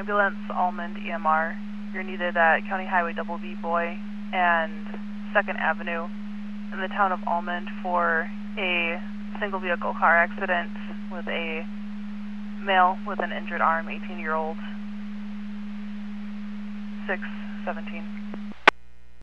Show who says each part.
Speaker 1: ambulance, Almond EMR. You're needed at County Highway Double B Boy and 2nd Avenue in the town of Almond for a single vehicle car accident with a male with an injured arm, 18-year-old, 617.